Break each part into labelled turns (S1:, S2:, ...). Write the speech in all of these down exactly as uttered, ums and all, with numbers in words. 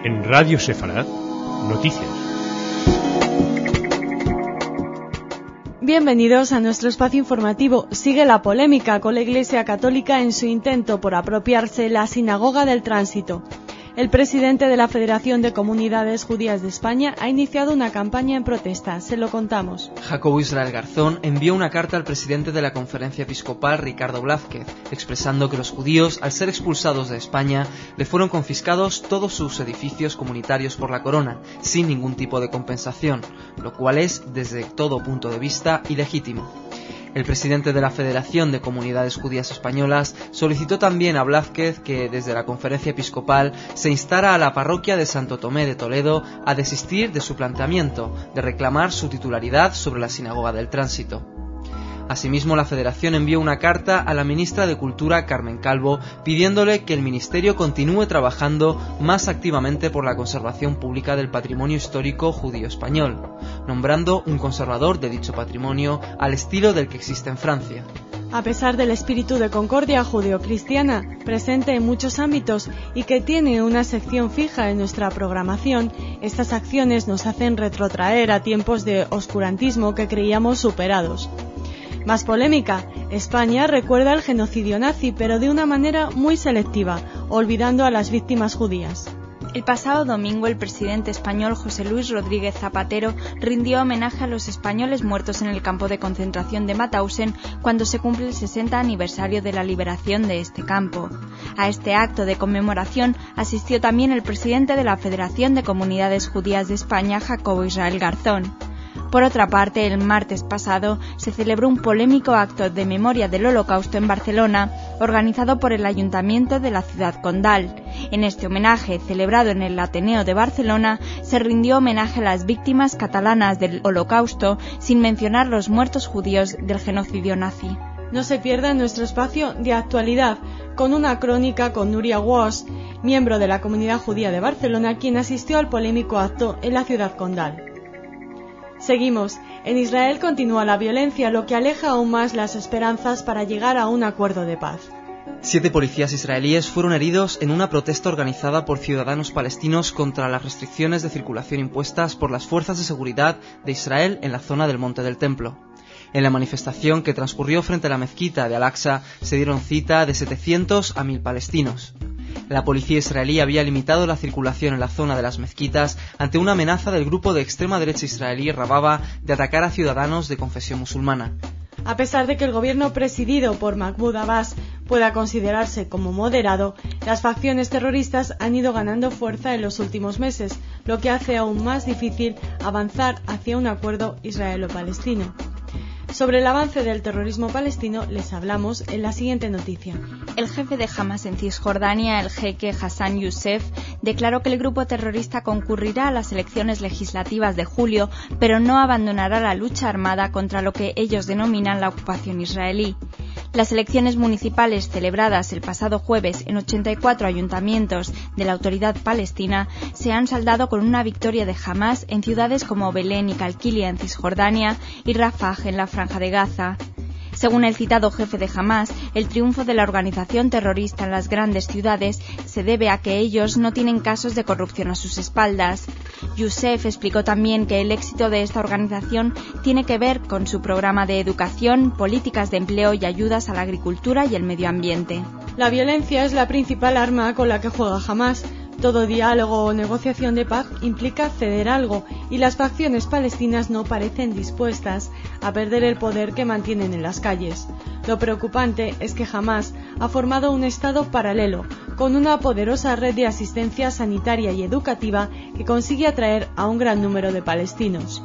S1: En Radio Sefarad, noticias.
S2: Bienvenidos a nuestro espacio informativo. Sigue la polémica con la Iglesia Católica en su intento por apropiarse la Sinagoga del Tránsito. El presidente de la Federación de Comunidades Judías de España ha iniciado una campaña en protesta. Se lo contamos.
S3: Jacobo Israel Garzón envió una carta al presidente de la Conferencia Episcopal, Ricardo Blázquez, expresando que los judíos, al ser expulsados de España, le fueron confiscados todos sus edificios comunitarios por la corona, sin ningún tipo de compensación, lo cual es, desde todo punto de vista, ilegítimo. El presidente de la Federación de Comunidades Judías Españolas solicitó también a Blázquez que, desde la Conferencia Episcopal, se instara a la parroquia de Santo Tomé de Toledo a desistir de su planteamiento de reclamar su titularidad sobre la Sinagoga del Tránsito. Asimismo, la Federación envió una carta a la ministra de Cultura, Carmen Calvo, pidiéndole que el Ministerio continúe trabajando más activamente por la conservación pública del patrimonio histórico judío español, nombrando un conservador de dicho patrimonio al estilo del que existe en Francia.
S2: A pesar del espíritu de concordia judeocristiana presente en muchos ámbitos y que tiene una sección fija en nuestra programación, estas acciones nos hacen retrotraer a tiempos de oscurantismo que creíamos superados. Más polémica, España recuerda el genocidio nazi, pero de una manera muy selectiva, olvidando a las víctimas judías.
S4: El pasado domingo, el presidente español José Luis Rodríguez Zapatero rindió homenaje a los españoles muertos en el campo de concentración de Mauthausen cuando se cumple el sesenta aniversario de la liberación de este campo. A este acto de conmemoración asistió también el presidente de la Federación de Comunidades Judías de España, Jacobo Israel Garzón. Por otra parte, el martes pasado se celebró un polémico acto de memoria del Holocausto en Barcelona, organizado por el Ayuntamiento de la ciudad condal. En este homenaje, celebrado en el Ateneo de Barcelona, se rindió homenaje a las víctimas catalanas del Holocausto, sin mencionar los muertos judíos del genocidio nazi.
S2: No se pierda nuestro espacio de actualidad, con una crónica con Nuria Walsh, miembro de la comunidad judía de Barcelona, quien asistió al polémico acto en la ciudad condal. Seguimos. En Israel continúa la violencia, lo que aleja aún más las esperanzas para llegar a un acuerdo de paz.
S3: Siete policías israelíes fueron heridos en una protesta organizada por ciudadanos palestinos contra las restricciones de circulación impuestas por las fuerzas de seguridad de Israel en la zona del Monte del Templo. En la manifestación que transcurrió frente a la mezquita de Al-Aqsa se dieron cita de setecientos a mil palestinos. La policía israelí había limitado la circulación en la zona de las mezquitas ante una amenaza del grupo de extrema derecha israelí Rababa de atacar a ciudadanos de confesión musulmana.
S2: A pesar de que el gobierno presidido por Mahmoud Abbas pueda considerarse como moderado, las facciones terroristas han ido ganando fuerza en los últimos meses, lo que hace aún más difícil avanzar hacia un acuerdo israelo-palestino. Sobre el avance del terrorismo palestino les hablamos en la siguiente noticia.
S4: El jefe de Hamas en Cisjordania, el jeque Hassan Youssef, declaró que el grupo terrorista concurrirá a las elecciones legislativas de julio, pero no abandonará la lucha armada contra lo que ellos denominan la ocupación israelí. Las elecciones municipales celebradas el pasado jueves en ochenta y cuatro ayuntamientos de la Autoridad Palestina se han saldado con una victoria de Hamas en ciudades como Belén y Calquilia en Cisjordania y Rafah en la Franja de Gaza. Según el citado jefe de Hamas, el triunfo de la organización terrorista en las grandes ciudades se debe a que ellos no tienen casos de corrupción a sus espaldas. Youssef explicó también que el éxito de esta organización tiene que ver con su programa de educación, políticas de empleo y ayudas a la agricultura y el medio ambiente.
S2: La violencia es la principal arma con la que juega Hamas. Todo diálogo o negociación de paz implica ceder algo y las facciones palestinas no parecen dispuestas a perder el poder que mantienen en las calles. Lo preocupante es que Hamas ha formado un estado paralelo, con una poderosa red de asistencia sanitaria y educativa que consigue atraer a un gran número de palestinos.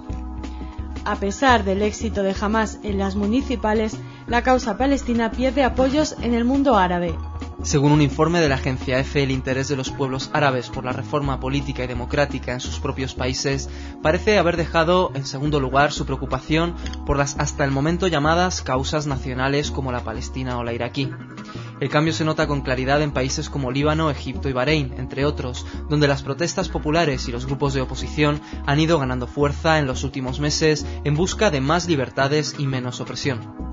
S2: A pesar del éxito de Hamas en las municipales, la causa palestina pierde apoyos en el mundo árabe.
S3: Según un informe de la agencia EFE, el interés de los pueblos árabes por la reforma política y democrática en sus propios países parece haber dejado en segundo lugar su preocupación por las hasta el momento llamadas causas nacionales como la palestina o la iraquí. El cambio se nota con claridad en países como Líbano, Egipto y Bahrein, entre otros, donde las protestas populares y los grupos de oposición han ido ganando fuerza en los últimos meses en busca de más libertades y menos opresión.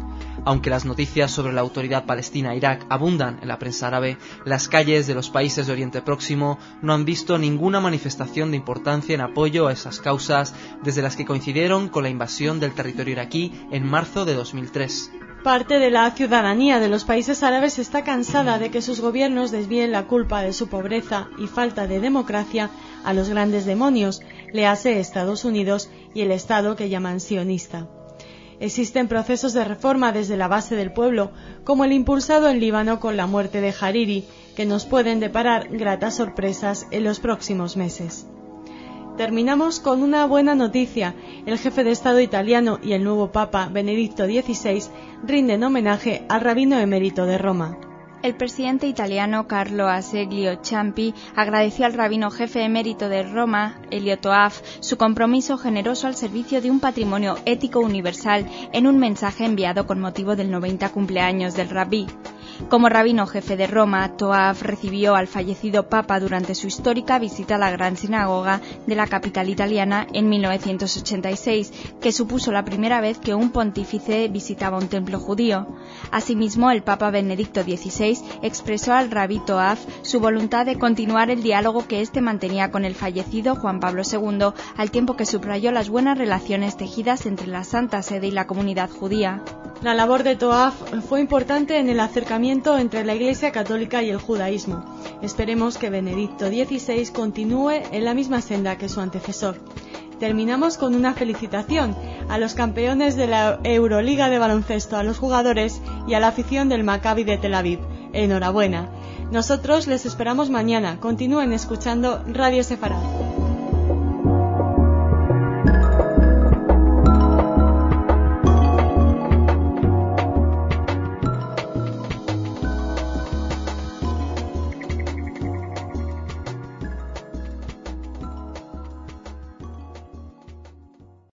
S3: Aunque las noticias sobre la autoridad palestina e Irak abundan en la prensa árabe, las calles de los países de Oriente Próximo no han visto ninguna manifestación de importancia en apoyo a esas causas desde las que coincidieron con la invasión del territorio iraquí en marzo de dos mil tres.
S2: Parte de la ciudadanía de los países árabes está cansada de que sus gobiernos desvíen la culpa de su pobreza y falta de democracia a los grandes demonios, léase Estados Unidos y el Estado que llaman sionista. Existen procesos de reforma desde la base del pueblo, como el impulsado en Líbano con la muerte de Hariri, que nos pueden deparar gratas sorpresas en los próximos meses. Terminamos con una buena noticia. El jefe de Estado italiano y el nuevo Papa, Benedicto dieciséis, rinden homenaje al rabino emérito de Roma.
S4: El presidente italiano Carlo Azeglio Ciampi agradeció al rabino jefe emérito de Roma, Elio Toaf, su compromiso generoso al servicio de un patrimonio ético universal en un mensaje enviado con motivo del noventa cumpleaños del rabí. Como rabino jefe de Roma, Toaf recibió al fallecido papa durante su histórica visita a la gran sinagoga de la capital italiana en mil novecientos ochenta y seis, que supuso la primera vez que un pontífice visitaba un templo judío. Asimismo, el papa Benedicto dieciséis expresó al rabí Toaf su voluntad de continuar el diálogo que éste mantenía con el fallecido Juan Pablo segundo, al tiempo que subrayó las buenas relaciones tejidas entre la Santa Sede y la comunidad judía.
S2: La labor de Toaf fue importante en el acercamiento entre la Iglesia católica y el judaísmo. Esperemos que Benedicto dieciséis continúe en la misma senda que su antecesor. Terminamos con una felicitación a los campeones de la Euroliga de baloncesto, a los jugadores y a la afición del Maccabi de Tel Aviv. Enhorabuena. Nosotros les esperamos mañana. Continúen escuchando Radio Sefarad.